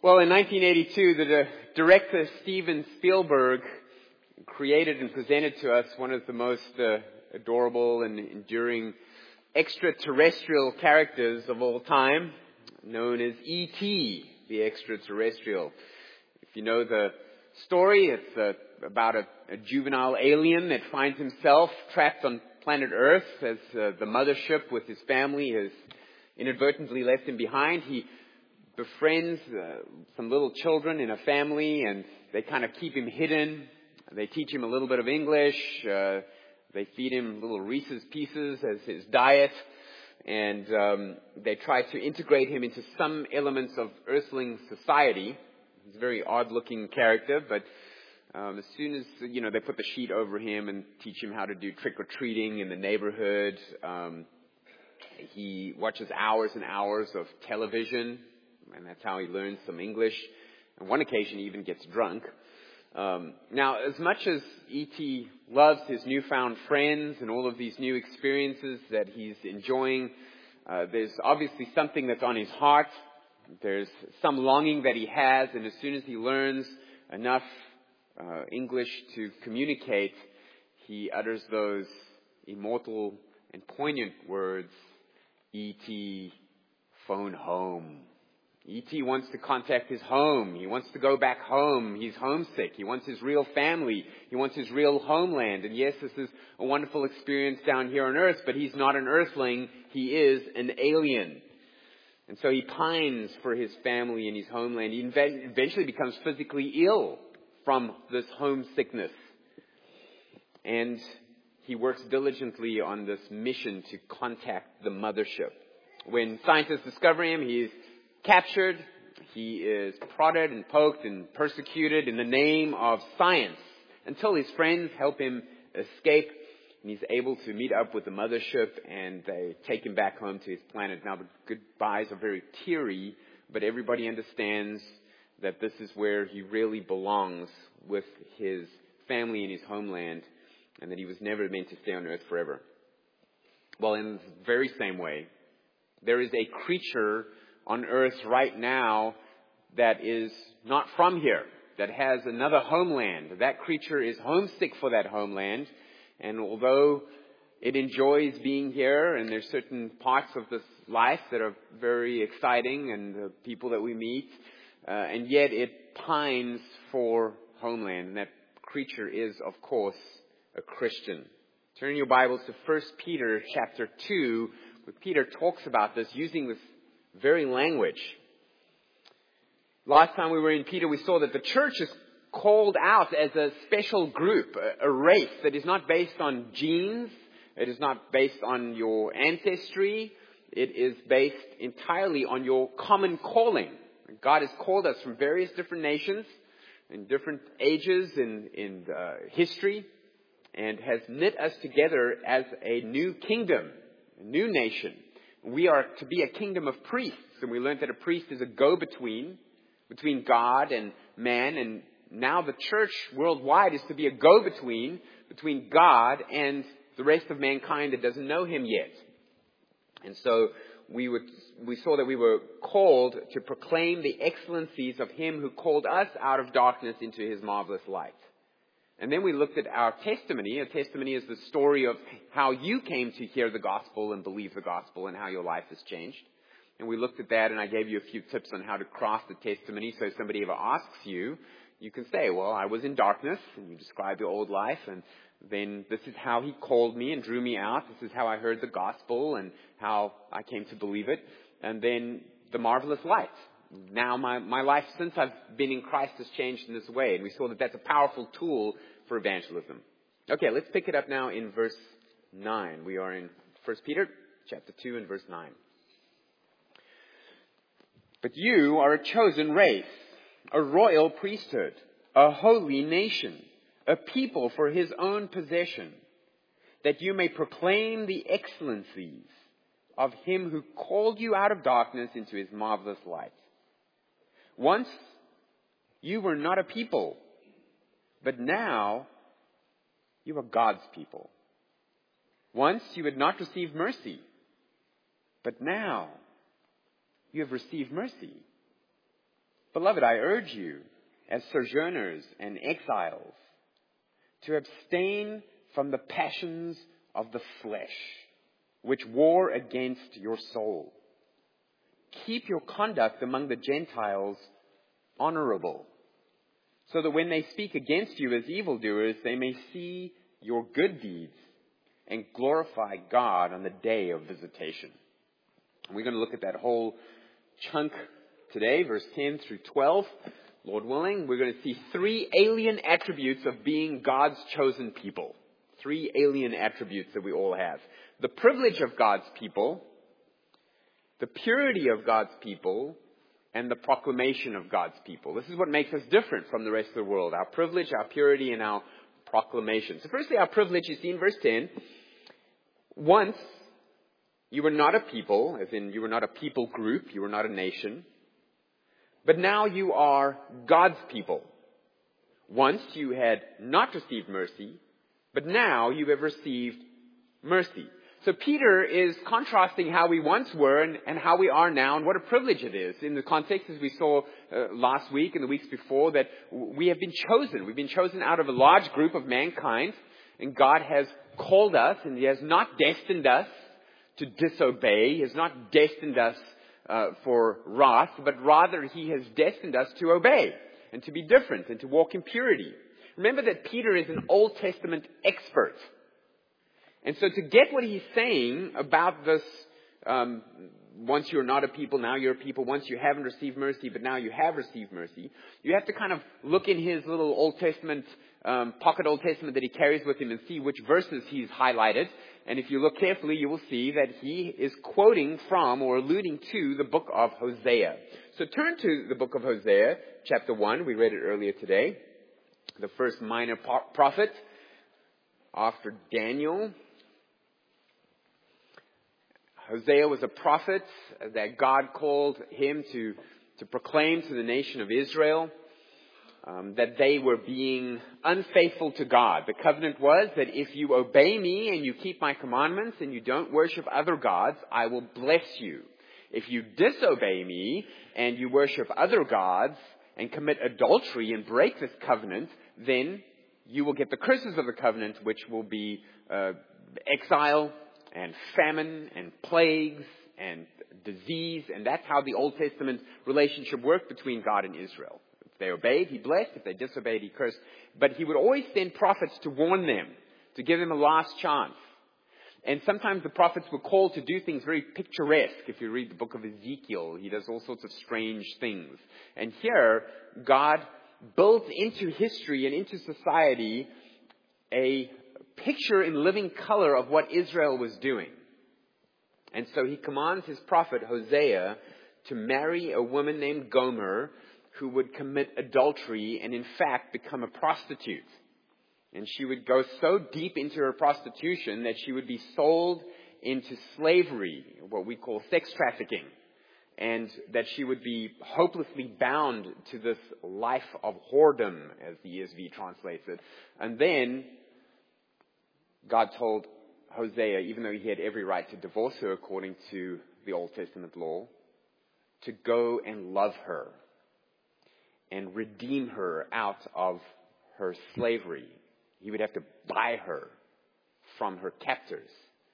Well, in 1982, the director Steven Spielberg created and presented to us one of the most adorable and enduring extraterrestrial characters of all time, known as E.T., the extraterrestrial. If you know the story, it's about a juvenile alien that finds himself trapped on planet Earth as the mothership with his family has inadvertently left him behind. He befriends some little children in a family, and they kind of keep him hidden. They teach him a little bit of English. They feed him little Reese's Pieces as his diet. And they try to integrate him into some elements of Earthling society. He's a very odd-looking character, but as soon as, they put the sheet over him and teach him how to do trick-or-treating in the neighborhood, he watches hours and hours of television, and that's how he learns some English. On one occasion, he even gets drunk. Now, as much as E.T. loves his newfound friends and all of these new experiences that he's enjoying, there's obviously something that's on his heart. There's some longing that he has, and as soon as he learns enough English to communicate, he utters those immortal and poignant words, E.T., phone home. E.T. wants to contact his home. He wants to go back home. He's homesick. He wants his real family. He wants his real homeland. And yes, this is a wonderful experience down here on Earth, but he's not an Earthling. He is an alien. And so he pines for his family and his homeland. He eventually becomes physically ill from this homesickness. And he works diligently on this mission to contact the mothership. When scientists discover him, he's captured. He is prodded and poked and persecuted in the name of science until his friends help him escape, and he's able to meet up with the mothership, and they take him back home to his planet. Now, the goodbyes are very teary, but everybody understands that this is where he really belongs with his family and his homeland, and that he was never meant to stay on Earth forever. Well, in the very same way, there is a creature on Earth right now that is not from here, that has another homeland. That creature is homesick for that homeland, and although it enjoys being here, and there's certain parts of this life that are very exciting, and the people that we meet, and yet it pines for homeland, and that creature is, of course, a Christian. Turn your Bibles to 1 Peter chapter 2, where Peter talks about this using this very language. Last time we were in Peter, we saw that the church is called out as a special group, a race that is not based on genes. It is not based on your ancestry. It is based entirely on your common calling. God has called us from various different nations in different ages in history, and has knit us together as a new kingdom, a new nation. We are to be a kingdom of priests, and we learned that a priest is a go-between between God and man, and now the church worldwide is to be a go-between between God and the rest of mankind that doesn't know Him yet. And so we saw that we were called to proclaim the excellencies of Him who called us out of darkness into His marvelous light. And then we looked at our testimony. A testimony is the story of how you came to hear the gospel and believe the gospel and how your life has changed. And we looked at that, and I gave you a few tips on how to craft the testimony. So if somebody ever asks you, you can say, well, I was in darkness, and you describe your old life, and then this is how He called me and drew me out. This is how I heard the gospel and how I came to believe it. And then the marvelous light. Now my life since I've been in Christ has changed in this way. And we saw that that's a powerful tool for evangelism. Okay, let's pick it up now in verse 9. We are in 1 Peter chapter 2 and verse 9. But you are a chosen race, a royal priesthood, a holy nation, a people for His own possession, that you may proclaim the excellencies of Him who called you out of darkness into His marvelous light. Once you were not a people, but now you are God's people. Once you had not received mercy, but now you have received mercy. Beloved, I urge you, as sojourners and exiles, to abstain from the passions of the flesh, which war against your soul. Keep your conduct among the Gentiles honorable, so that when they speak against you as evildoers, they may see your good deeds and glorify God on the day of visitation. And we're going to look at that whole chunk today, verse 10 through 12. Lord willing, we're going to see 3 alien attributes of being God's chosen people. 3 alien attributes that we all have. The privilege of God's people, the purity of God's people, and the proclamation of God's people. This is what makes us different from the rest of the world. Our privilege, our purity, and our proclamation. So firstly, our privilege, you see in verse 10. Once, you were not a people, as in you were not a people group, you were not a nation. But now you are God's people. Once you had not received mercy, but now you have received mercy. So Peter is contrasting how we once were and how we are now, and what a privilege it is. In the context, as we saw last week and the weeks before, that we have been chosen. We've been chosen out of a large group of mankind, and God has called us, and He has not destined us to disobey. He has not destined us for wrath, but rather He has destined us to obey and to be different and to walk in purity. Remember that Peter is an Old Testament expert. And so to get what he's saying about this, once you're not a people, now you're a people. Once you haven't received mercy, but now you have received mercy. You have to kind of look in his little Old Testament, pocket Old Testament that he carries with him and see which verses he's highlighted. And if you look carefully, you will see that he is quoting from or alluding to the book of Hosea. So turn to the book of Hosea, chapter 1. We read it earlier today. The first minor prophet after Daniel. Hosea was a prophet that God called him to proclaim to the nation of Israel that they were being unfaithful to God. The covenant was that if you obey me and you keep my commandments and you don't worship other gods, I will bless you. If you disobey me and you worship other gods and commit adultery and break this covenant, then you will get the curses of the covenant, which will be exile and famine and plagues and disease. And that's how the Old Testament relationship worked between God and Israel. If they obeyed, He blessed. If they disobeyed, He cursed. But He would always send prophets to warn them, to give them a last chance. And sometimes the prophets were called to do things very picturesque. If you read the book of Ezekiel, he does all sorts of strange things. And here, God builds into history and into society a picture in living color of what Israel was doing. And so he commands his prophet Hosea to marry a woman named Gomer who would commit adultery and in fact become a prostitute. And she would go so deep into her prostitution that she would be sold into slavery, what we call sex trafficking. And that she would be hopelessly bound to this life of whoredom, as the ESV translates it. And then God told Hosea, even though he had every right to divorce her according to the Old Testament law, to go and love her and redeem her out of her slavery. He would have to buy her from her captors.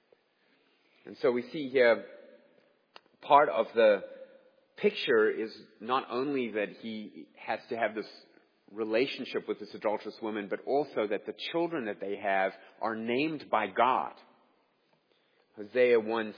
And so we see here part of the picture is not only that he has to have this relationship with this adulterous woman, but also that the children that they have are named by God. Hosea 1:6.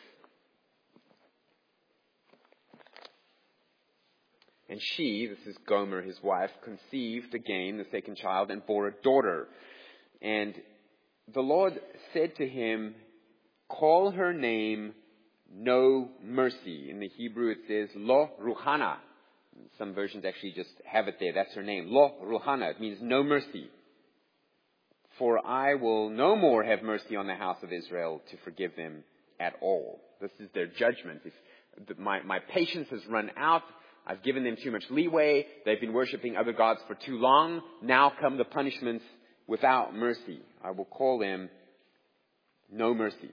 And she, this is Gomer, his wife, conceived again the second child and bore a daughter. And the Lord said to him, call her name No Mercy. In the Hebrew it says Lo Ruhana. Some versions actually just have it there. That's her name. Lo Ruhana. It means no mercy. For I will no more have mercy on the house of Israel to forgive them at all. This is their judgment. My patience has run out. I've given them too much leeway. They've been worshiping other gods for too long. Now come the punishments without mercy. I will call them no mercy.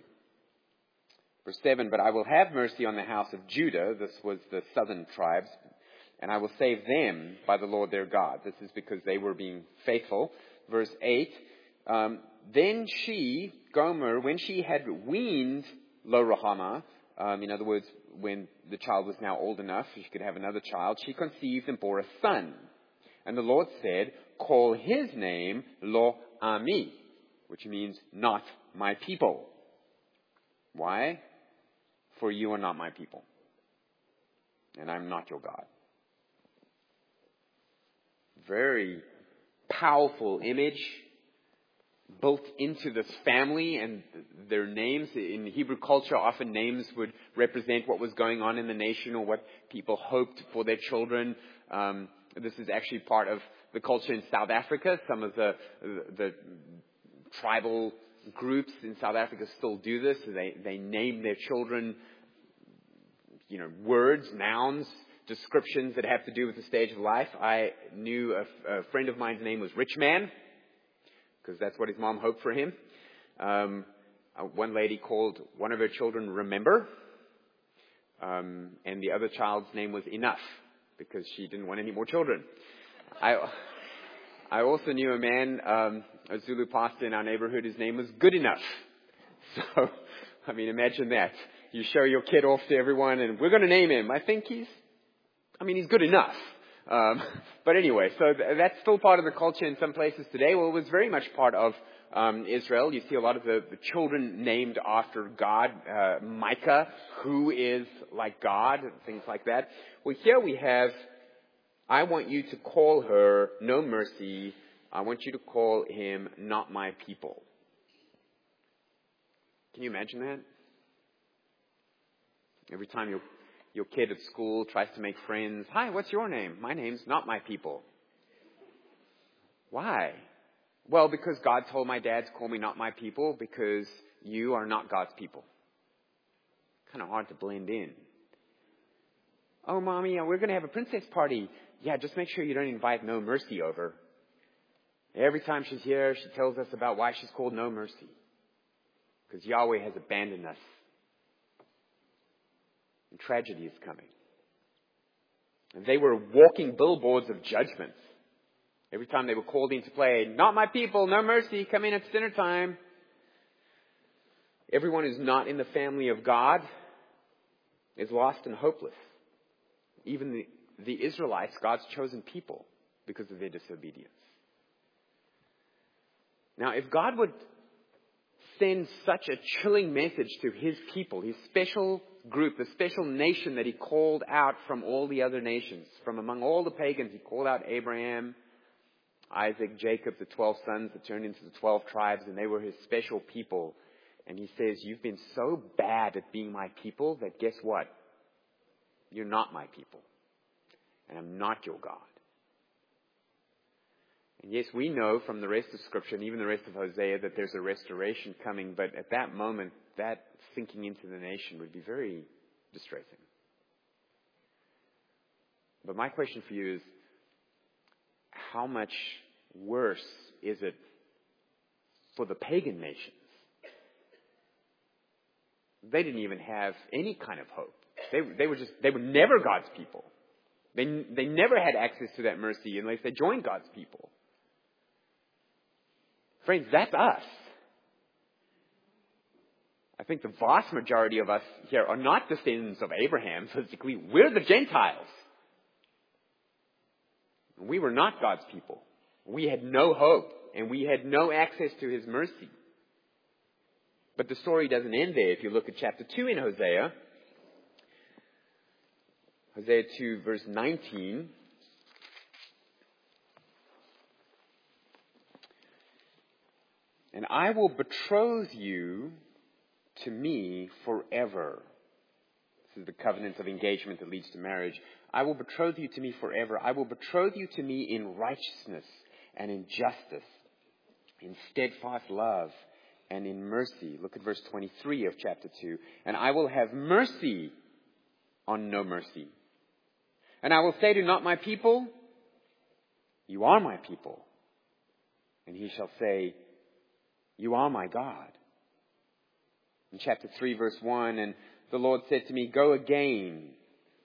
Verse 7, but I will have mercy on the house of Judah. This was the southern tribes. and I will save them by the Lord their God. This is because they were being faithful. Verse 8, then she, Gomer, when she had weaned Lo-Ruhamah, in other words, when the child was now old enough, she could have another child, she conceived and bore a son. And the Lord said, call his name Lo-Ami, which means not my people. Why? For you are not my people, and I'm not your God. Very powerful image built into this family and their names. In Hebrew culture, often names would represent what was going on in the nation or what people hoped for their children. This is actually part of the culture in South Africa. Some of the tribal groups in South Africa still do this. They name their children, words, nouns, descriptions that have to do with the stage of life. I knew a friend of mine's name was Rich Man, because that's what his mom hoped for him. One lady called one of her children Remember, and the other child's name was Enough, because she didn't want any more children. I also knew a man, a Zulu pastor in our neighborhood, his name was Good Enough. So, imagine that. You show your kid off to everyone, and we're going to name him. I think he's good enough. But anyway, so that's still part of the culture in some places today. Well, it was very much part of Israel. You see a lot of the children named after God. Micah, who is like God, and things like that. Well, here we have, I want you to call her No Mercy. I want you to call him Not My People. Can you imagine that? Every time your kid at school tries to make friends, hi, what's your name? My name's Not My People. Why? Well, because God told my dad to call me Not My People, because you are not God's people. Kind of hard to blend in. Oh, Mommy, we're going to have a princess party. Yeah, just make sure you don't invite No Mercy over. Every time she's here, she tells us about why she's called No Mercy. Because Yahweh has abandoned us. And tragedy is coming. And they were walking billboards of judgment. Every time they were called in to play, Not My People, No Mercy, come in, it's dinner time. Everyone who's not in the family of God is lost and hopeless. Even the Israelites, God's chosen people, because of their disobedience. Now, if God would send such a chilling message to his people, his special group, the special nation that he called out from all the other nations, from among all the pagans, he called out Abraham, Isaac, Jacob, the 12 sons that turned into the 12 tribes, and they were his special people. And he says, you've been so bad at being my people that guess what? You're not my people. And I'm not your God. And yes, we know from the rest of Scripture and even the rest of Hosea that there's a restoration coming, but at that moment, that sinking into the nation would be very distressing. But my question for you is, how much worse is it for the pagan nations? They didn't even have any kind of hope. They were never God's people. They never had access to that mercy unless they joined God's people. Friends, that's us. I think the vast majority of us here are not descendants of Abraham physically. We're the Gentiles. We were not God's people. We had no hope, and we had no access to his mercy. But the story doesn't end there. If you look at chapter 2 in Hosea, Hosea 2 verse 19, and I will betroth you to me forever. This is the covenant of engagement that leads to marriage. I will betroth you to me forever. I will betroth you to me in righteousness and in justice, in steadfast love and in mercy. Look at verse 23 of chapter 2. And I will have mercy on no mercy. And I will say to not my people, you are my people. And he shall say, you are my God. In chapter 3 verse 1, and the Lord said to me, go again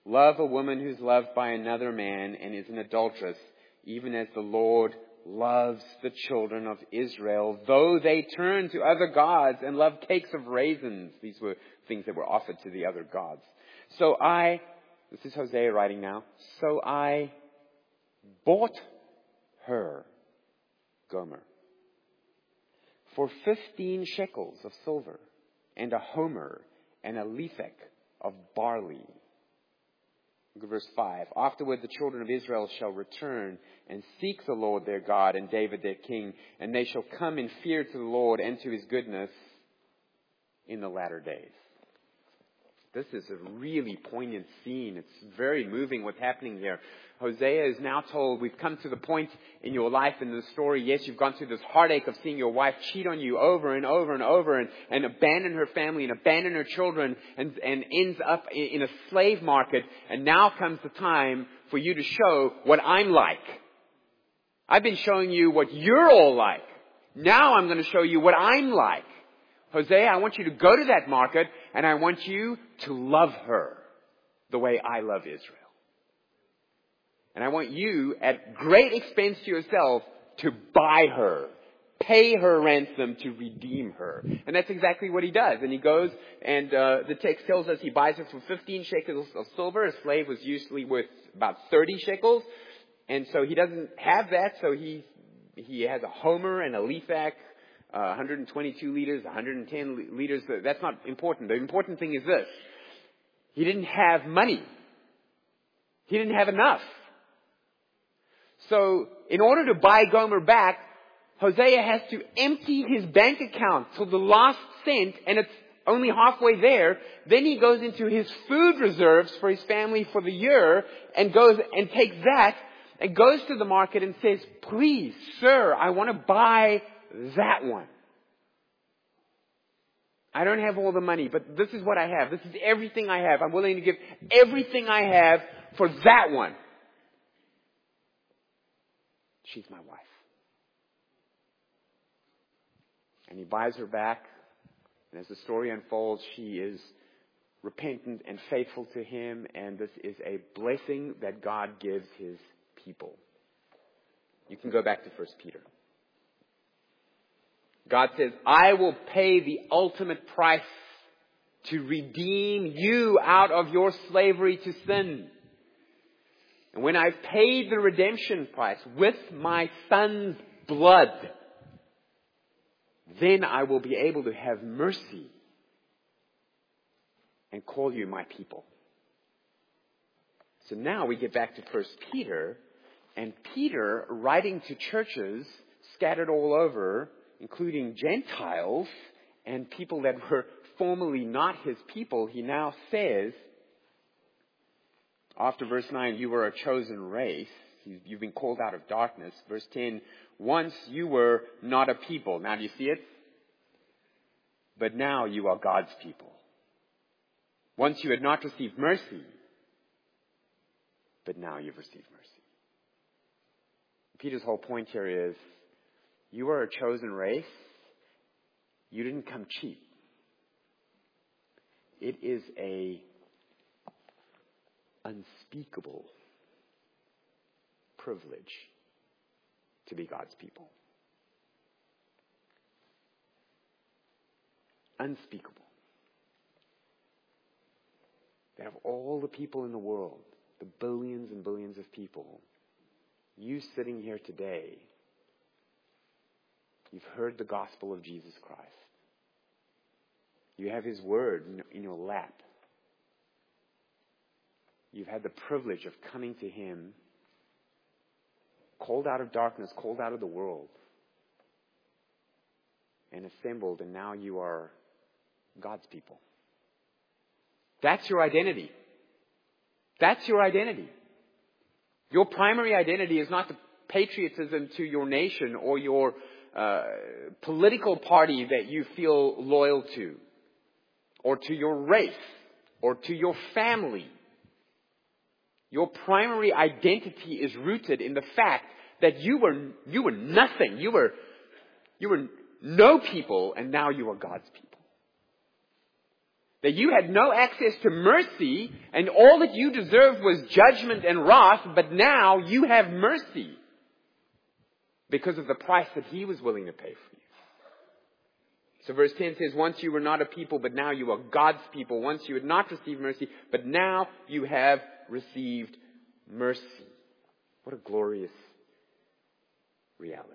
love a woman who's loved by another man and is an adulteress, even as the Lord loves the children of Israel, though they turn to other gods and love cakes of raisins. These were things that were offered to the other gods. This is Hosea writing now, so I bought her, Gomer, for 15 shekels of silver, and a homer, and a lethek of barley. Look at verse 5. Afterward the children of Israel shall return and seek the Lord their God and David their king, and they shall come in fear to the Lord and to his goodness in the latter days. This is a really poignant scene. It's very moving what's happening here. Hosea is now told, we've come to the point in your life in the story, yes, you've gone through this heartache of seeing your wife cheat on you over and over and over and abandon her family and abandon her children and ends up in a slave market. And now comes the time for you to show what I'm like. I've been showing you what you're all like. Now I'm going to show you what I'm like. Hosea, I want you to go to that market and I want you to love her the way I love Israel. And I want you, at great expense to yourself, to buy her. Pay her ransom to redeem her. And that's exactly what he does. And he goes and the text tells us he buys her for 15 shekels of silver. A slave was usually worth about 30 shekels. And so he doesn't have that. So he has a homer and a lethek. 122 liters, 110 liters. That's not important. The important thing is this. He didn't have money. He didn't have enough. So, in order to buy Gomer back, Hosea has to empty his bank account till the last cent, and it's only halfway there. Then he goes into his food reserves for his family for the year, and goes and takes that, and goes to the market and says, please, sir, I want to buy that one. I don't have all the money, but this is what I have. This is everything I have. I'm willing to give everything I have for that one. She's my wife. And he buys her back. And as the story unfolds, she is repentant and faithful to him. And this is a blessing that God gives his people. You can go back to 1 Peter. God says, I will pay the ultimate price to redeem you out of your slavery to sin. And when I've paid the redemption price with my son's blood, then I will be able to have mercy and call you my people. So now we get back to 1 Peter, and Peter, writing to churches scattered all over, including Gentiles and people that were formerly not his people, he now says, after verse 9, you were a chosen race. You've been called out of darkness. Verse 10, once you were not a people. Now do you see it? But now you are God's people. Once you had not received mercy, but now you've received mercy. Peter's whole point here is, you are a chosen race. You didn't come cheap. It is a unspeakable privilege to be God's people. Unspeakable. That of all the people in the world, the billions and billions of people, you sitting here today, you've heard the gospel of Jesus Christ. You have his word in your lap. You've had the privilege of coming to him, called out of darkness, called out of the world, and assembled, and now you are God's people. That's your identity. That's your identity. Your primary identity is not the patriotism to your nation or your political party that you feel loyal to, or to your race, or to your family. Your primary identity is rooted in the fact that you were nothing. You were no people, and now you are God's people. That you had no access to mercy, and all that you deserved was judgment and wrath, but now you have mercy because of the price that He was willing to pay for you. So verse 10 says, once you were not a people, but now you are God's people. Once you had not received mercy, but now you have received mercy. What a glorious reality.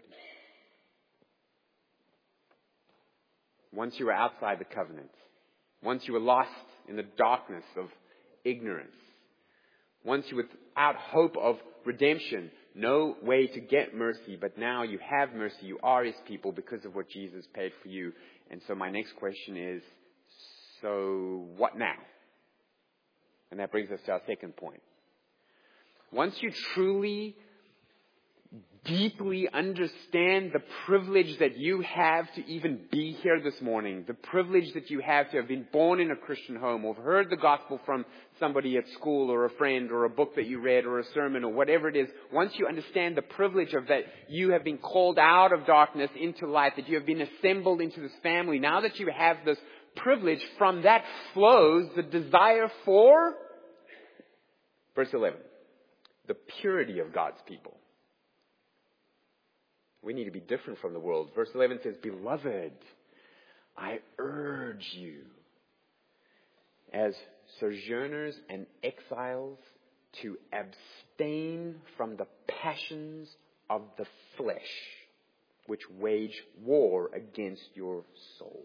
Once you were outside the covenant, once you were lost in the darkness of ignorance, once you were without hope of redemption, no way to get mercy, but now you have mercy. You are His people because of what Jesus paid for you. And so my next question is, so what now? And that brings us to our second point. Once you truly, deeply understand the privilege that you have to even be here this morning, the privilege that you have to have been born in a Christian home or heard the gospel from somebody at school or a friend or a book that you read or a sermon or whatever it is, once you understand the privilege of that you have been called out of darkness into light, that you have been assembled into this family, now that you have this privilege, from that flows the desire for, verse 11, the purity of God's people. We need to be different from the world. Verse 11 says, Beloved, I urge you, as sojourners and exiles, to abstain from the passions of the flesh, which wage war against your soul.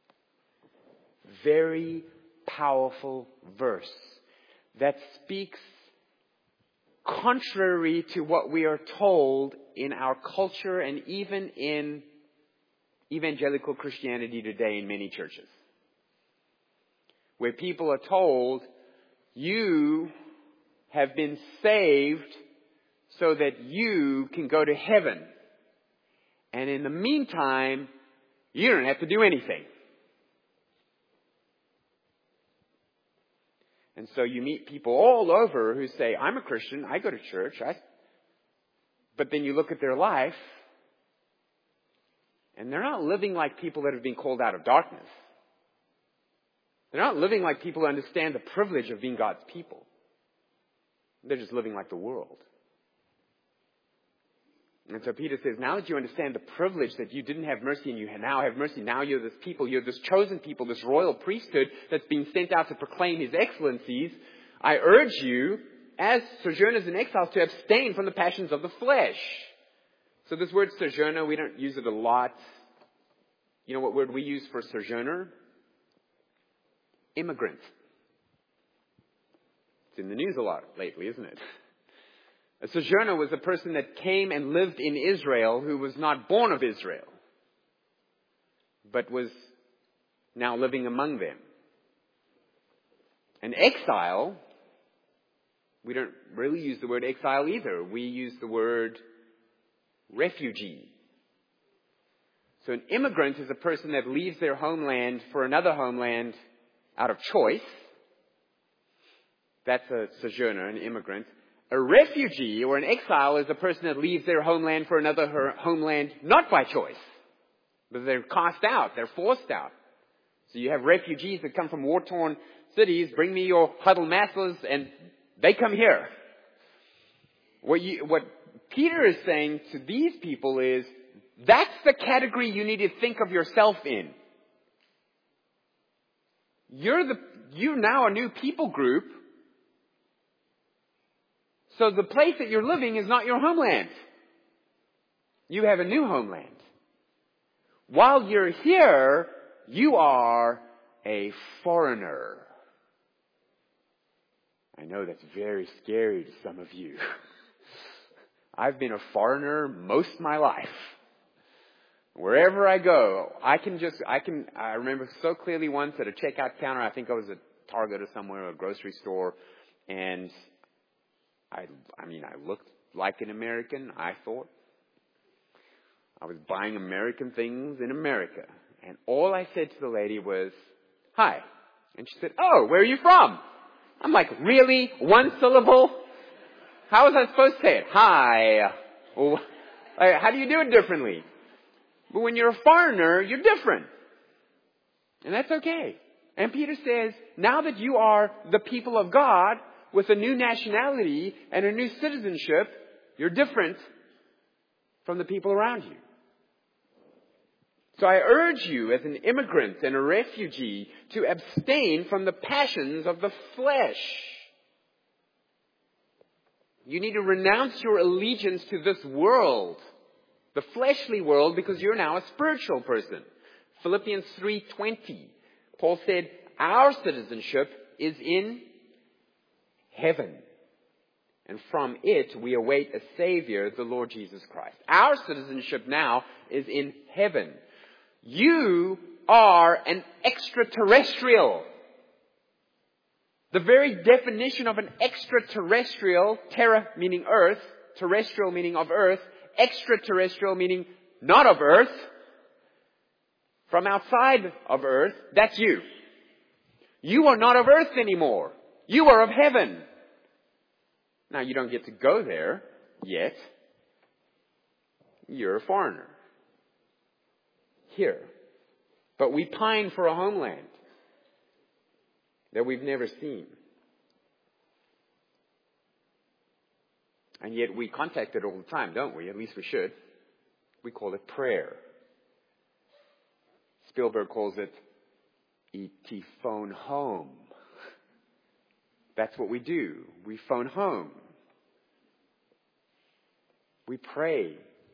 Very powerful verse that speaks contrary to what we are told in our culture and even in evangelical Christianity today in many churches. Where people are told, you have been saved so that you can go to heaven. And in the meantime, you don't have to do anything. And so you meet people all over who say, I'm a Christian, I go to church, but then you look at their life, and they're not living like people that have been called out of darkness. They're not living like people who understand the privilege of being God's people. They're just living like the world. And so Peter says, now that you understand the privilege that you didn't have mercy and you now have mercy, now you're this people, you're this chosen people, this royal priesthood that's being sent out to proclaim His excellencies, I urge you, as sojourners and exiles, to abstain from the passions of the flesh. So this word sojourner, we don't use it a lot. You know what word we use for sojourner? Immigrant. It's in the news a lot lately, isn't it? A sojourner was a person that came and lived in Israel who was not born of Israel, but was now living among them. An exile, we don't really use the word exile either. We use the word refugee. So an immigrant is a person that leaves their homeland for another homeland out of choice. That's a sojourner, an immigrant. A refugee or an exile is a person that leaves their homeland for another homeland not by choice, but they're cast out, they're forced out. So you have refugees that come from war-torn cities, bring me your huddle masses, and they come here. What Peter is saying to these people is, that's the category you need to think of yourself in. You're now a new people group. So the place that you're living is not your homeland. You have a new homeland. While you're here, you are a foreigner. I know that's very scary to some of you. I've been a foreigner most of my life. Wherever I go, I remember so clearly once at a checkout counter, I think I was at Target or somewhere, or a grocery store, and I looked like an American, I thought. I was buying American things in America. And all I said to the lady was, hi. And she said, oh, where are you from? I'm like, really? One syllable? How was I supposed to say it? Hi. Well, how do you do it differently? But when you're a foreigner, you're different. And that's okay. And Peter says, now that you are the people of God with a new nationality and a new citizenship, you're different from the people around you. So I urge you as an immigrant and a refugee to abstain from the passions of the flesh. You need to renounce your allegiance to this world, the fleshly world, because you're now a spiritual person. Philippians 3:20. Paul said, our citizenship is in heaven. And from it we await a Savior, the Lord Jesus Christ. Our citizenship now is in heaven. You are an extraterrestrial. The very definition of an extraterrestrial, terra meaning earth, terrestrial meaning of earth, extraterrestrial meaning not of earth, from outside of earth, that's you. You are not of earth anymore. You are of heaven. Now, you don't get to go there yet. You're a foreigner here. But we pine for a homeland that we've never seen. And yet we contact it all the time, don't we? At least we should. We call it prayer. Spielberg calls it E.T. phone home. That's what we do. We phone home. We pray.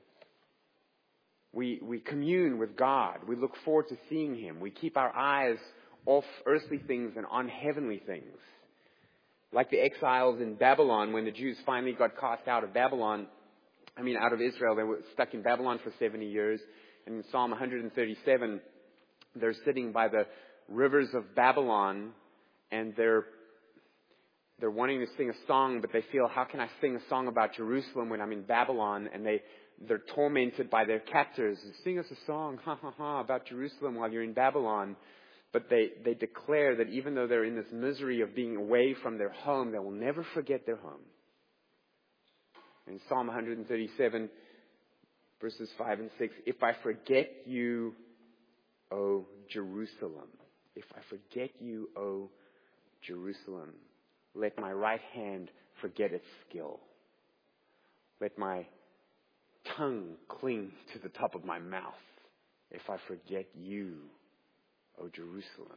We commune with God. We look forward to seeing Him. We keep our eyes off earthly things and on heavenly things. Like the exiles in Babylon, when the Jews finally got cast out of out of Israel. They were stuck in Babylon for 70 years. And in Psalm 137, they're sitting by the rivers of Babylon, and they're wanting to sing a song, but they feel, how can I sing a song about Jerusalem when I'm in Babylon? And they're tormented by their captors. Sing us a song, about Jerusalem while you're in Babylon. But they declare that even though they're in this misery of being away from their home, they will never forget their home. In Psalm 137, verses 5 and 6, if I forget you, O Jerusalem, if I forget you, O Jerusalem, let my right hand forget its skill. Let my tongue cling to the top of my mouth if I forget you, O Jerusalem.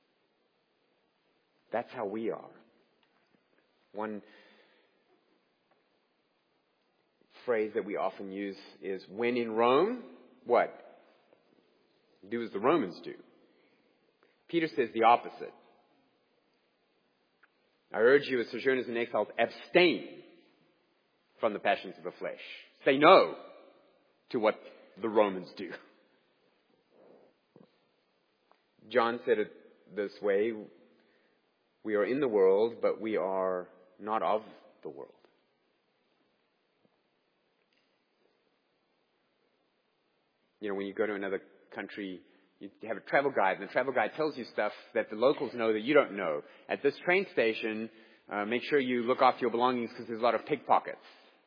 That's how we are. One phrase that we often use is, when in Rome, what? Do as the Romans do. Peter says the opposite. I urge you as sojourners and exiles, abstain from the passions of the flesh. Say no to what the Romans do. John said it this way, we are in the world, but we are not of the world. You know, when you go to another country, you have a travel guide, and the travel guide tells you stuff that the locals know that you don't know. At this train station, make sure you look after your belongings because there's a lot of pickpockets.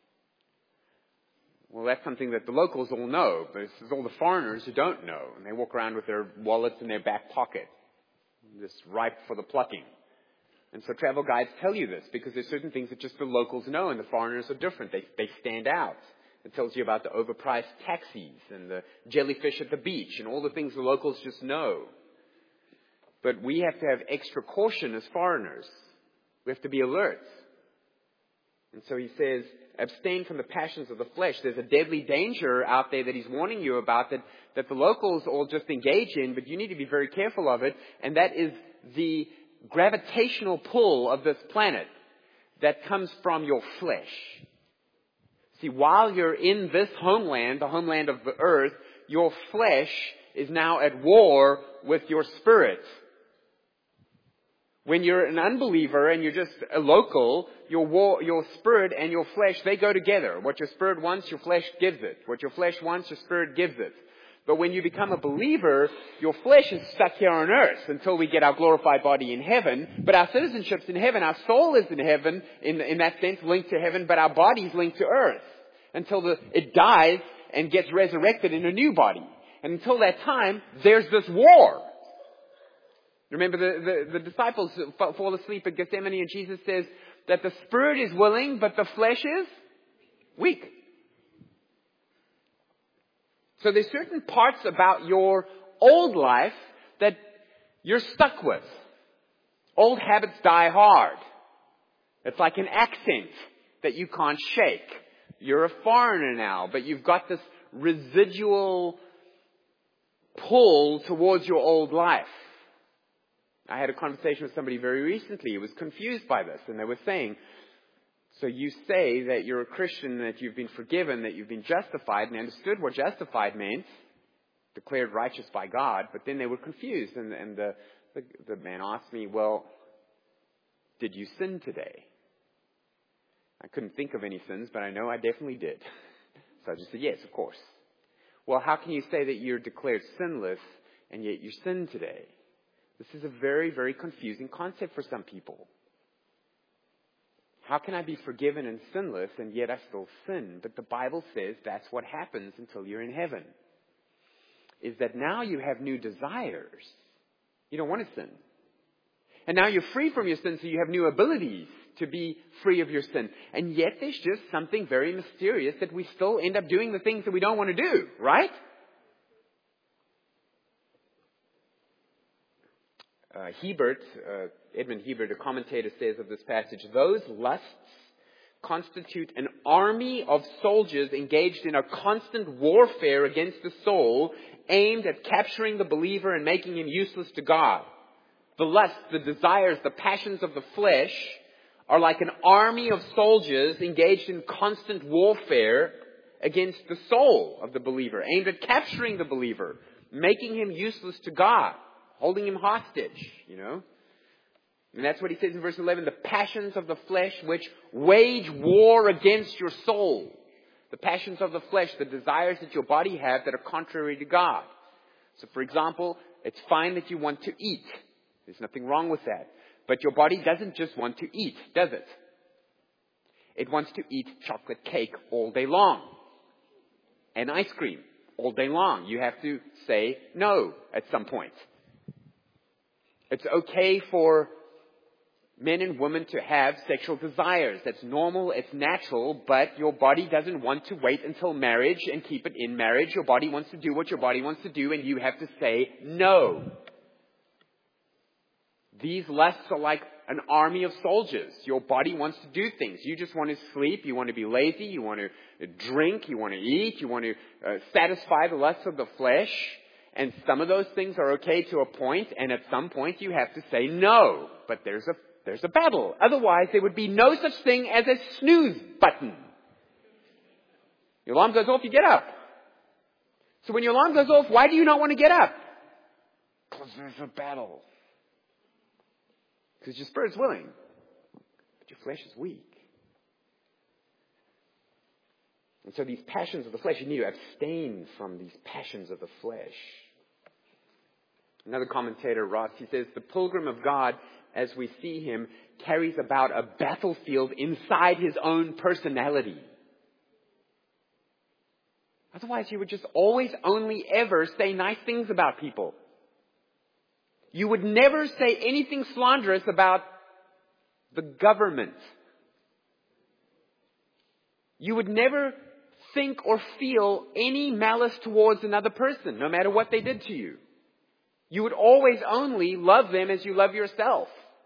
Well, that's something that the locals all know, but it's all the foreigners who don't know. And they walk around with their wallets in their back pocket, just ripe for the plucking. And so travel guides tell you this because there's certain things that just the locals know and the foreigners are different. They stand out. It tells you about the overpriced taxis and the jellyfish at the beach and all the things the locals just know. But we have to have extra caution as foreigners. We have to be alert. And so he says, abstain from the passions of the flesh. There's a deadly danger out there that he's warning you about that the locals all just engage in, but you need to be very careful of it. And that is the gravitational pull of this planet that comes from your flesh. See, while you're in this homeland, the homeland of the earth, your flesh is now at war with your spirit. When you're an unbeliever and you're just a local, your spirit and your flesh, they go together. What your spirit wants, your flesh gives it. What your flesh wants, your spirit gives it. But when you become a believer, your flesh is stuck here on earth until we get our glorified body in heaven. But our citizenship's in heaven. Our soul is in heaven, in that sense, linked to heaven, but our body's linked to earth until it dies and gets resurrected in a new body. And until that time, there's this war. Remember, the disciples fall asleep at Gethsemane, and Jesus says that the spirit is willing, but the flesh is weak. So there's certain parts about your old life that you're stuck with. Old habits die hard. It's like an accent that you can't shake. You're a foreigner now, but you've got this residual pull towards your old life. I had a conversation with somebody very recently who was confused by this, and they were saying, so you say that you're a Christian, that you've been forgiven, that you've been justified, and they understood what justified meant, declared righteous by God, but then they were confused, and the man asked me, well, did you sin today? I couldn't think of any sins, but I know I definitely did. So I just said, yes, of course. Well, how can you say that you're declared sinless and yet you sin today? This is a very, very confusing concept for some people. How can I be forgiven and sinless and yet I still sin? But the Bible says that's what happens until you're in heaven. Is that now you have new desires. You don't want to sin. And now you're free from your sin, so you have new abilities to be free of your sin. And yet there's just something very mysterious that we still end up doing the things that we don't want to do, right? Edmund Hebert, a commentator, says of this passage, those lusts constitute an army of soldiers engaged in a constant warfare against the soul, aimed at capturing the believer and making him useless to God. The lusts, the desires, the passions of the flesh are like an army of soldiers engaged in constant warfare against the soul of the believer, aimed at capturing the believer, making him useless to God, holding him hostage, And that's what he says in verse 11, the passions of the flesh which wage war against your soul. The passions of the flesh, the desires that your body have that are contrary to God. So for example, it's fine that you want to eat. There's nothing wrong with that. But your body doesn't just want to eat, does it? It wants to eat chocolate cake all day long. And ice cream all day long. You have to say no at some point. It's okay for men and women to have sexual desires. That's normal, it's natural, but your body doesn't want to wait until marriage and keep it in marriage. Your body wants to do what your body wants to do, and you have to say no. These lusts are like an army of soldiers. Your body wants to do things. You just want to sleep, you want to be lazy, you want to drink, you want to eat, you want to satisfy the lusts of the flesh. And some of those things are okay to a point, and at some point you have to say no. But there's a battle. Otherwise, there would be no such thing as a snooze button. Your alarm goes off, you get up. So when your alarm goes off, why do you not want to get up? Because there's a battle. Because your spirit's willing, but your flesh is weak. And so these passions of the flesh, you need to abstain from these passions of the flesh. Another commentator, Ross, he says, the pilgrim of God, as we see him, carries about a battlefield inside his own personality. Otherwise, he would just always only ever say nice things about people. You would never say anything slanderous about the government. You would never think or feel any malice towards another person, no matter what they did to you. You would always only love them as you love yourself.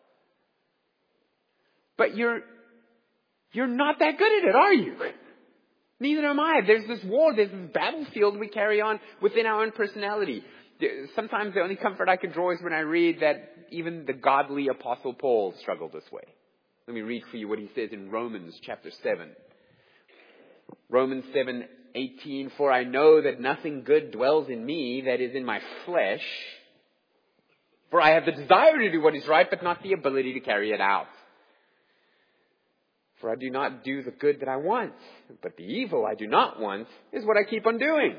But you're not that good at it, are you? Neither am I. There's this war, there's this battlefield we carry on within our own personality. Sometimes the only comfort I can draw is when I read that even the godly Apostle Paul struggled this way. Let me read for you what he says in Romans chapter 7. Romans 7:18, for I know that nothing good dwells in me, that is in my flesh. For I have the desire to do what is right, but not the ability to carry it out. For I do not do the good that I want, but the evil I do not want is what I keep on doing.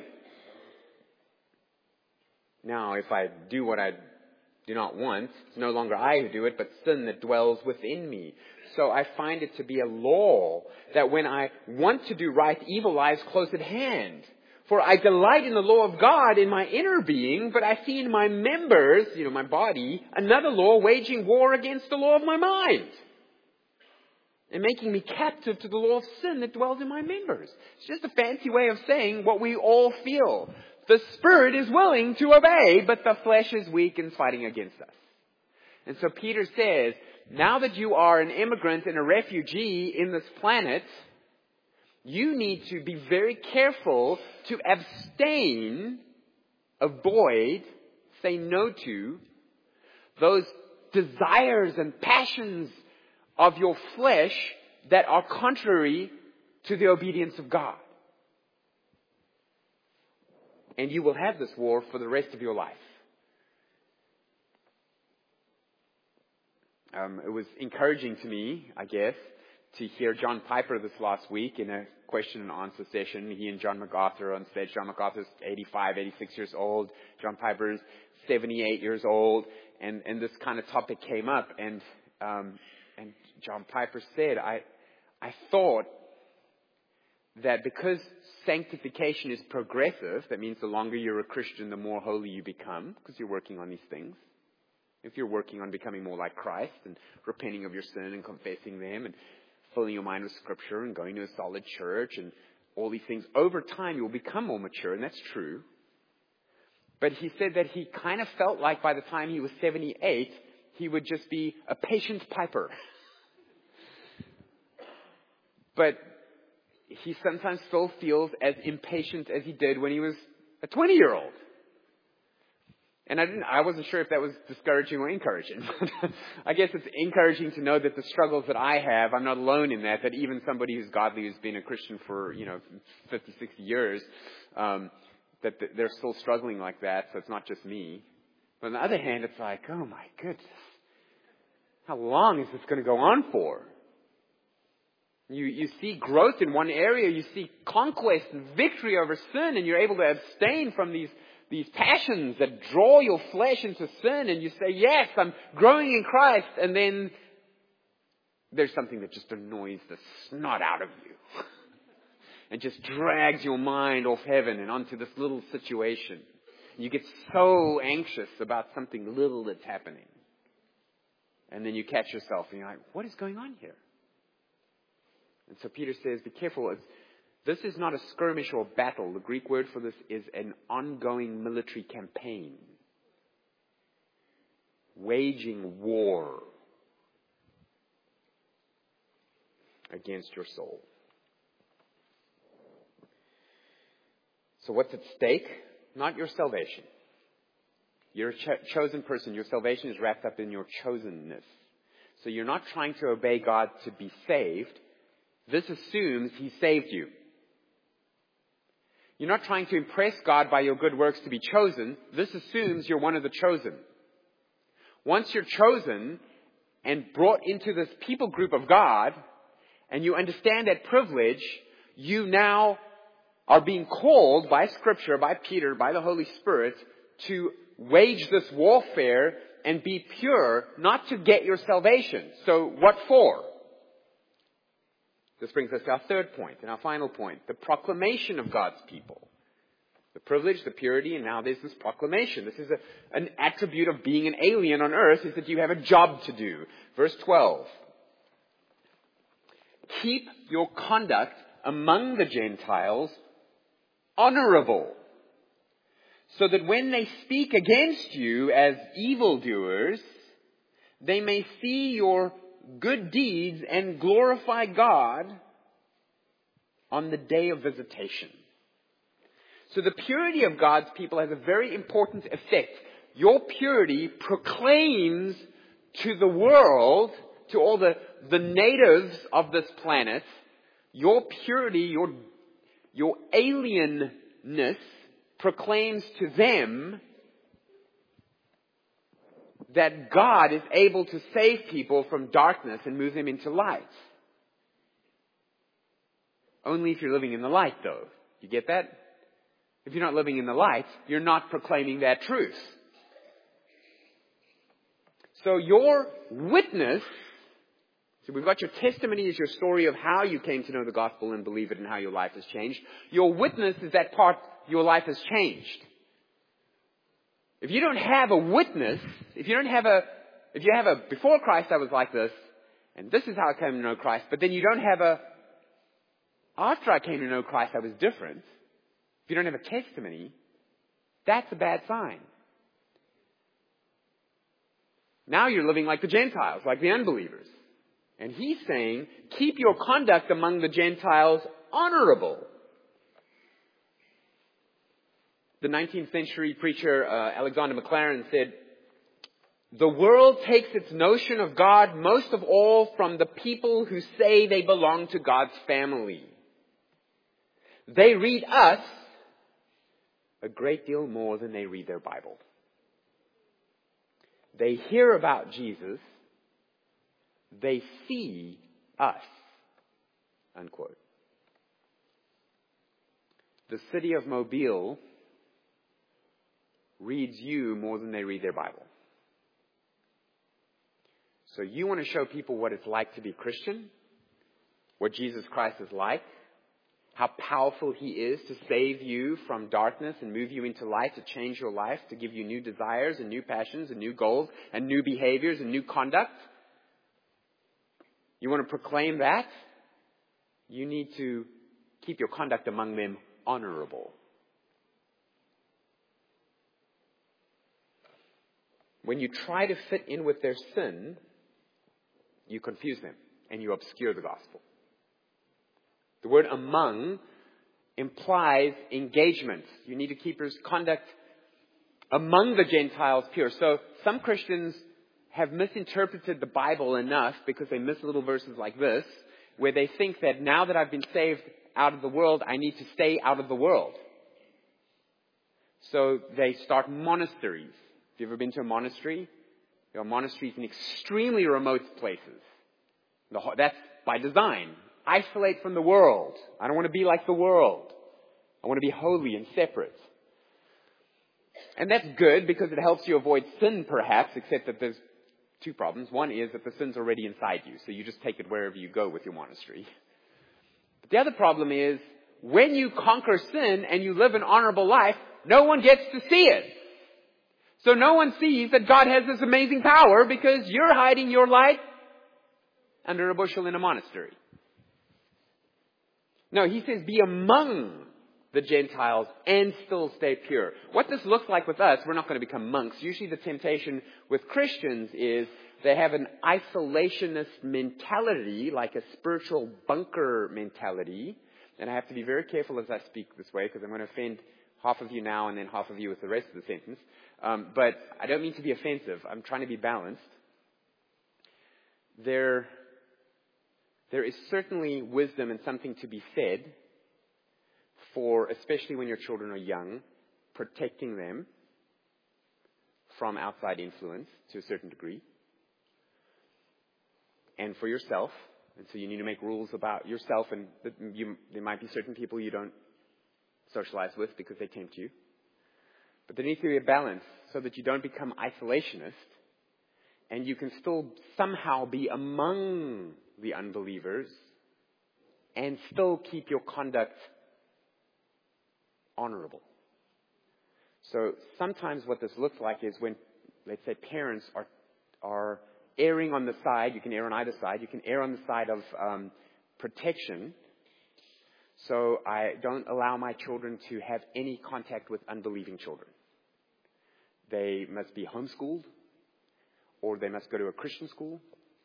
Now, if I do what I do not want, it's no longer I who do it, but sin that dwells within me. So I find it to be a law that when I want to do right, evil lies close at hand. For I delight in the law of God in my inner being, but I see in my members, my body, another law waging war against the law of my mind. And making me captive to the law of sin that dwells in my members. It's just a fancy way of saying what we all feel. The Spirit is willing to obey, but the flesh is weak and fighting against us. And so Peter says, now that you are an immigrant and a refugee in this planet, you need to be very careful to abstain, avoid, say no to, those desires and passions of your flesh that are contrary to the obedience of God. And you will have this war for the rest of your life. It was encouraging to me, I guess, to hear John Piper this last week in a question and answer session. He and John MacArthur on stage. John MacArthur's 85, 86 years old. John Piper's 78 years old. And this kind of topic came up. And John Piper said, I thought that because sanctification is progressive, that means the longer you're a Christian, the more holy you become, because you're working on these things. If you're working on becoming more like Christ and repenting of your sin and confessing them and filling your mind with Scripture and going to a solid church and all these things, over time you'll become more mature, and that's true. But he said that he kind of felt like by the time he was 78, he would just be a patient piper. But he sometimes still feels as impatient as he did when he was a 20-year-old. And I wasn't sure if that was discouraging or encouraging. I guess it's encouraging to know that the struggles that I have, I'm not alone in that even somebody who's godly, who's been a Christian for, 50, 60 years, that they're still struggling like that, so it's not just me. But on the other hand, it's like, oh my goodness, how long is this going to go on for? You see growth in one area, you see conquest and victory over sin, and you're able to abstain from these passions that draw your flesh into sin, and you say, yes, I'm growing in Christ, and then there's something that just annoys the snot out of you and just drags your mind off heaven and onto this little situation. You get so anxious about something little that's happening. And then you catch yourself and you're like, what is going on here? And so Peter says, be careful. This is not a skirmish or battle. The Greek word for this is an ongoing military campaign. Waging war against your soul. So what's at stake? Not your salvation. You're a chosen person. Your salvation is wrapped up in your chosenness. So you're not trying to obey God to be saved. This assumes He saved you. You're not trying to impress God by your good works to be chosen. This assumes you're one of the chosen. Once you're chosen and brought into this people group of God, and you understand that privilege, you now are being called by Scripture, by Peter, by the Holy Spirit, to wage this warfare and be pure, not to get your salvation. So what for? This brings us to our third point and our final point, the proclamation of God's people. The privilege, the purity, and now there's this proclamation. This is an attribute of being an alien on earth, is that you have a job to do. Verse 12. Keep your conduct among the Gentiles honorable, so that when they speak against you as evildoers, they may see your good deeds and glorify God on the day of visitation. So the purity of God's people has a very important effect. Your purity proclaims to the world, to all the natives of this planet, your purity, your alienness proclaims to them that God is able to save people from darkness and move them into light. Only if you're living in the light, though. You get that? If you're not living in the light, you're not proclaiming that truth. So your witness So we've got your testimony is your story of how you came to know the gospel and believe it and how your life has changed. Your witness is that part your life has changed. If you don't have a witness, if you have a before Christ I was like this, and this is how I came to know Christ, but then you don't have a after I came to know Christ I was different, if you don't have a testimony, that's a bad sign. Now you're living like the Gentiles, like the unbelievers. And he's saying, keep your conduct among the Gentiles honorable. The 19th century preacher Alexander Maclaren said, the world takes its notion of God most of all from the people who say they belong to God's family. They read us a great deal more than they read their Bible. They hear about Jesus. They see us. Unquote. The city of Mobile reads you more than they read their Bible. So you want to show people what it's like to be Christian, what Jesus Christ is like, how powerful He is to save you from darkness and move you into light, to change your life, to give you new desires and new passions and new goals and new behaviors and new conduct. You want to proclaim that? You need to keep your conduct among them honorable. When you try to fit in with their sin, you confuse them and you obscure the gospel. The word among implies engagement. You need to keep your conduct among the Gentiles pure. So some Christians have misinterpreted the Bible enough because they miss little verses like this, where they think that now that I've been saved out of the world, I need to stay out of the world. So they start monasteries. Have you ever been to a monastery? There are monasteries in extremely remote places. That's by design. Isolate from the world. I don't want to be like the world. I want to be holy and separate. And that's good because it helps you avoid sin perhaps, except that there's two problems. One is that the sin's already inside you, so you just take it wherever you go with your monastery. But the other problem is, when you conquer sin and you live an honorable life, no one gets to see it. So no one sees that God has this amazing power because you're hiding your light under a bushel in a monastery. No, he says be among the Gentiles and still stay pure. What this looks like with us, we're not going to become monks. Usually the temptation with Christians is they have an isolationist mentality, like a spiritual bunker mentality. And I have to be very careful as I speak this way because I'm going to offend half of you now and then half of you with the rest of the sentence. But I don't mean to be offensive. I'm trying to be balanced. There is certainly wisdom and something to be said for, especially when your children are young, protecting them from outside influence to a certain degree. And for yourself. And so you need to make rules about yourself, and there might be certain people you don't socialize with because they tempt you. But there needs to be a balance so that you don't become isolationist and you can still somehow be among the unbelievers and still keep your conduct honorable. So sometimes what this looks like is when, let's say, parents are erring on the side. You can err on either side. You can err on the side of protection. So I don't allow my children to have any contact with unbelieving children. They must be homeschooled, or they must go to a Christian school.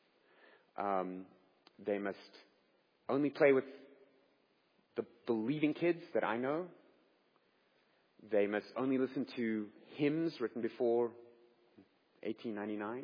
They must only play with the believing kids that I know. They must only listen to hymns written before 1899.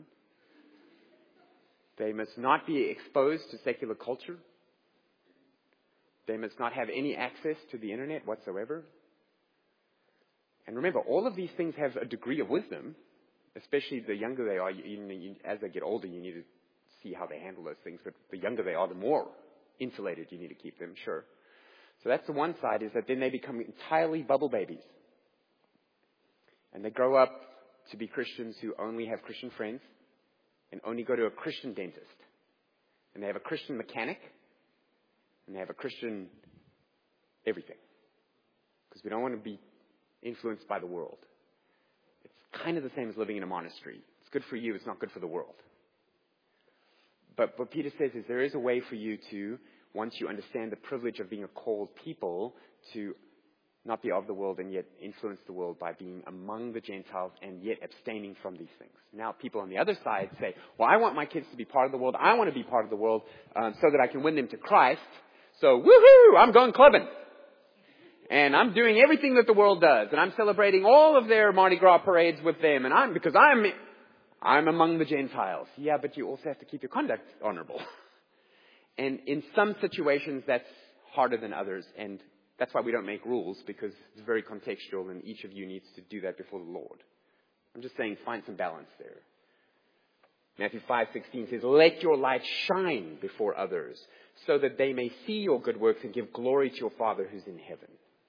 They must not be exposed to secular culture. They must not have any access to the internet whatsoever. And remember, all of these things have a degree of wisdom, especially the younger they are. As they get older, you need to see how they handle those things. But the younger they are, the more insulated you need to keep them, sure. So that's the one side, is that then they become entirely bubble babies. And they grow up to be Christians who only have Christian friends and only go to a Christian dentist and they have a Christian mechanic, and they have a Christian everything. Because we don't want to be influenced by the world. It's kind of the same as living in a monastery. It's good for you, it's not good for the world. But what Peter says is there is a way for you to, once you understand the privilege of being a called people, to not be of the world and yet influence the world by being among the Gentiles and yet abstaining from these things. Now people on the other side say, well, I want my kids to be part of the world. I want to be part of the world so that I can win them to Christ. So woohoo, I'm going clubbing. And I'm doing everything that the world does. And I'm celebrating all of their Mardi Gras parades with them. And because I'm among the Gentiles. Yeah, but you also have to keep your conduct honorable. And in some situations, that's harder than others. And that's why we don't make rules, because it's very contextual and each of you needs to do that before the Lord. I'm just saying, find some balance there. Matthew 5:16 says, let your light shine before others so that they may see your good works and give glory to your Father who's in heaven.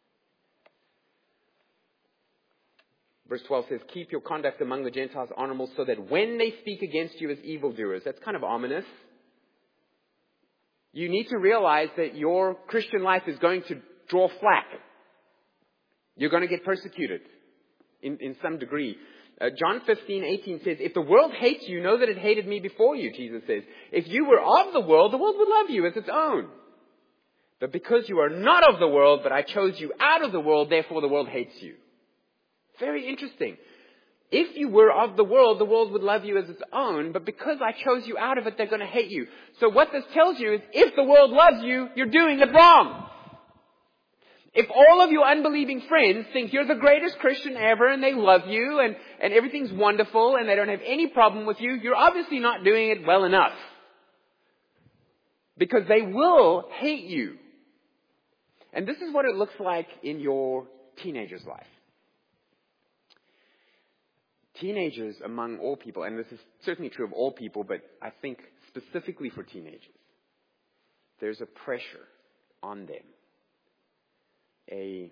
Verse 12 says, keep your conduct among the Gentiles honorable so that when they speak against you as evildoers, that's kind of ominous. You need to realize that your Christian life is going to draw flack. You're going to get persecuted in some degree. John 15:18 says, if the world hates you, know that it hated me before you, Jesus says. If you were of the world would love you as its own. But because you are not of the world, but I chose you out of the world, therefore the world hates you. Very interesting. If you were of the world would love you as its own, but because I chose you out of it, they're going to hate you. So what this tells you is, if the world loves you, you're doing it wrong. If all of your unbelieving friends think you're the greatest Christian ever and they love you and everything's wonderful and they don't have any problem with you, you're obviously not doing it well enough. Because they will hate you. And this is what it looks like in your teenager's life. Teenagers among all people, and this is certainly true of all people, but I think specifically for teenagers, there's a pressure on them. A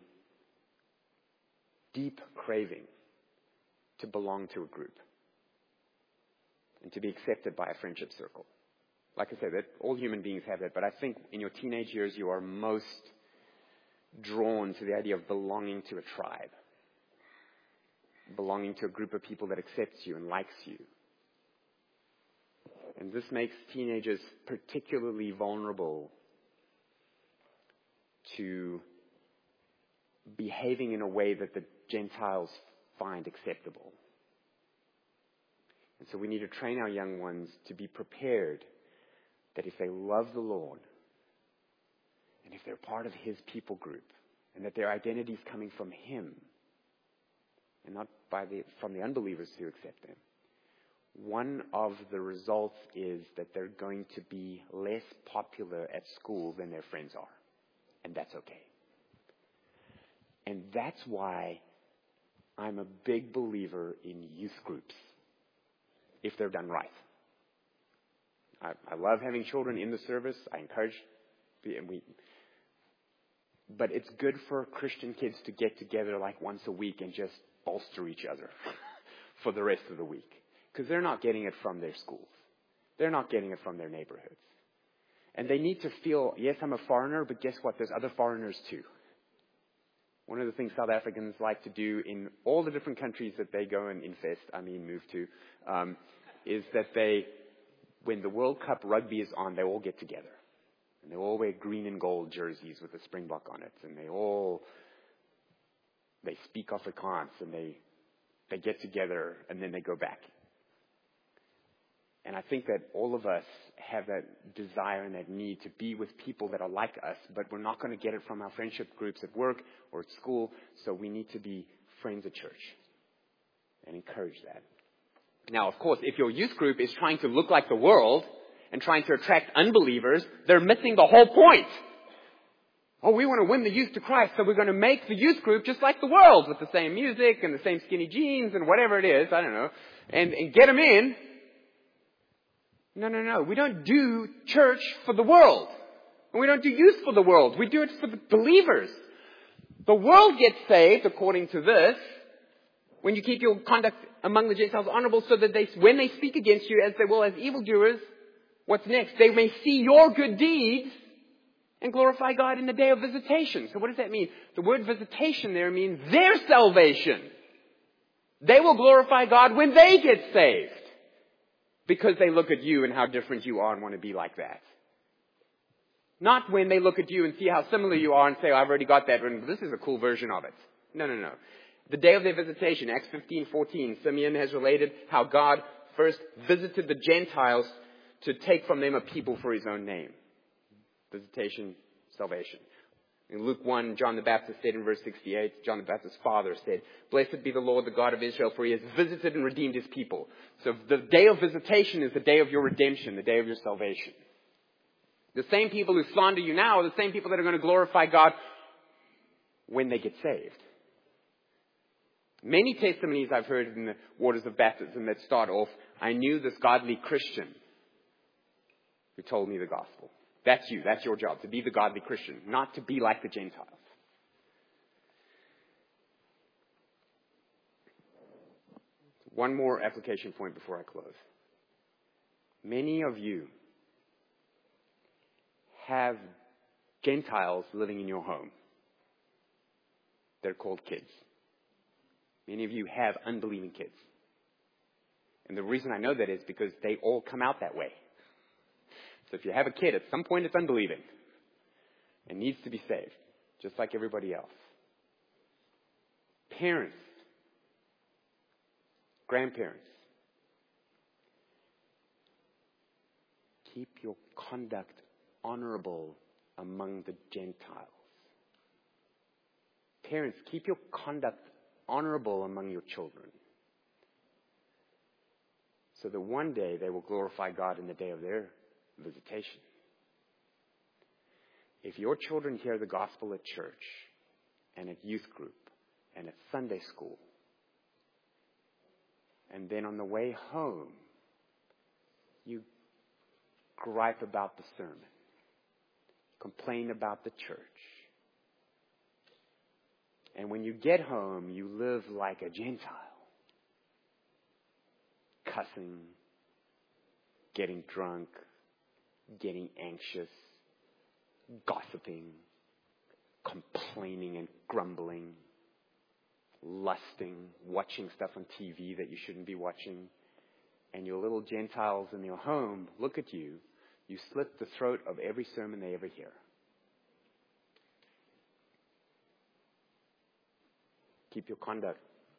deep craving to belong to a group and to be accepted by a friendship circle. Like I said, that all human beings have that, but I think in your teenage years you are most drawn to the idea of belonging to a tribe, belonging to a group of people that accepts you and likes you. And this makes teenagers particularly vulnerable to behaving in a way that the Gentiles find acceptable. And so we need to train our young ones to be prepared that if they love the Lord, and if they're part of His people group, and that their identity is coming from Him, and not from the unbelievers who accept them, one of the results is that they're going to be less popular at school than their friends are. And that's okay. And that's why I'm a big believer in youth groups, if they're done right. I love having children in the service. I encourage, but it's good for Christian kids to get together like once a week and just bolster each other for the rest of the week. Because they're not getting it from their schools. They're not getting it from their neighborhoods. And they need to feel, yes, I'm a foreigner, but guess what? There's other foreigners too. One of the things South Africans like to do in all the different countries that they go and move to, is that when the World Cup rugby is on, they all get together. And they all wear green and gold jerseys with a Springbok on it. And they speak Afrikaans and they get together and then they go back. And I think that all of us have that desire and that need to be with people that are like us, but we're not going to get it from our friendship groups at work or at school, so we need to be friends at church and encourage that. Now, of course, if your youth group is trying to look like the world and trying to attract unbelievers, they're missing the whole point. Oh, we want to win the youth to Christ, so we're going to make the youth group just like the world with the same music and the same skinny jeans and whatever it is, I don't know, and get them in. No. We don't do church for the world. And we don't do youth for the world. We do it for the believers. The world gets saved, according to this, when you keep your conduct among the Gentiles honorable, so that when they speak against you, as they will as evildoers, What's next? They may see your good deeds and glorify God in the day of visitation. So what does that mean? The word visitation there means their salvation. They will glorify God when they get saved. Because they look at you and how different you are and want to be like that. Not when they look at you and see how similar you are and say, oh, I've already got that one. This is a cool version of it. No. The day of their visitation, Acts 15:14, Simeon has related how God first visited the Gentiles to take from them a people for his own name. Visitation, salvation. In Luke 1, John the Baptist said in verse 68, John the Baptist's father said, blessed be the Lord, the God of Israel, for he has visited and redeemed his people. So the day of visitation is the day of your redemption, the day of your salvation. The same people who slander you now are the same people that are going to glorify God when they get saved. Many testimonies I've heard in the waters of baptism that start off, I knew this godly Christian who told me the gospel. That's you. That's your job, to be the godly Christian, not to be like the Gentiles. One more application point before I close. Many of you have Gentiles living in your home. They're called kids. Many of you have unbelieving kids. And the reason I know that is because they all come out that way. So if you have a kid, at some point it's unbelieving and needs to be saved, just like everybody else. Parents, grandparents, keep your conduct honorable among the Gentiles. Parents, keep your conduct honorable among your children, so that one day they will glorify God in the day of their visitation. If your children hear the gospel at church and at youth group and at Sunday school, and then on the way home you gripe about the sermon, complain about the church, and when you get home you live like a Gentile, cussing, getting drunk, getting anxious, gossiping, complaining and grumbling, lusting, watching stuff on TV that you shouldn't be watching, and your little Gentiles in your home look at you, you slit the throat of every sermon they ever hear. Keep your conduct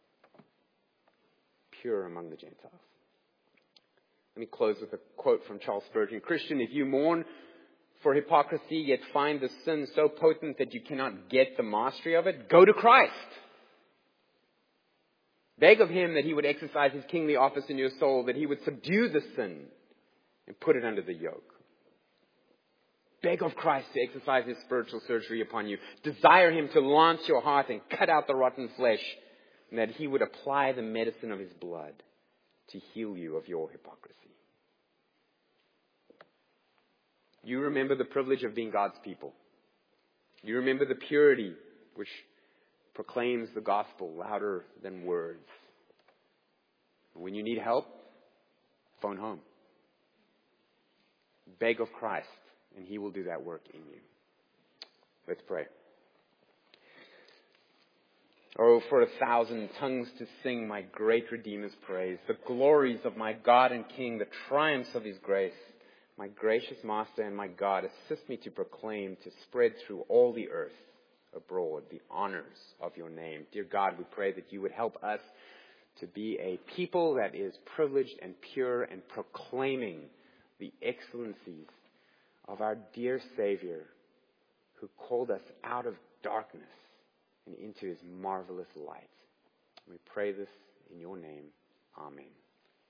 pure among the Gentiles. Let me close with a quote from Charles Spurgeon. Christian, if you mourn for hypocrisy, yet find the sin so potent that you cannot get the mastery of it, go to Christ. Beg of him that he would exercise his kingly office in your soul, that he would subdue the sin and put it under the yoke. Beg of Christ to exercise his spiritual surgery upon you. Desire him to lance your heart and cut out the rotten flesh, and that he would apply the medicine of his blood to heal you of your hypocrisy. You remember the privilege of being God's people. You remember the purity which proclaims the gospel louder than words. When you need help, phone home. Beg of Christ, and he will do that work in you. Let's pray. Oh, for 1,000 tongues to sing my great Redeemer's praise, the glories of my God and King, the triumphs of his grace. My gracious Master and my God, assist me to proclaim, to spread through all the earth abroad the honors of your name. Dear God, we pray that you would help us to be a people that is privileged and pure and proclaiming the excellencies of our dear Savior who called us out of darkness and into his marvelous light. We pray this in your name.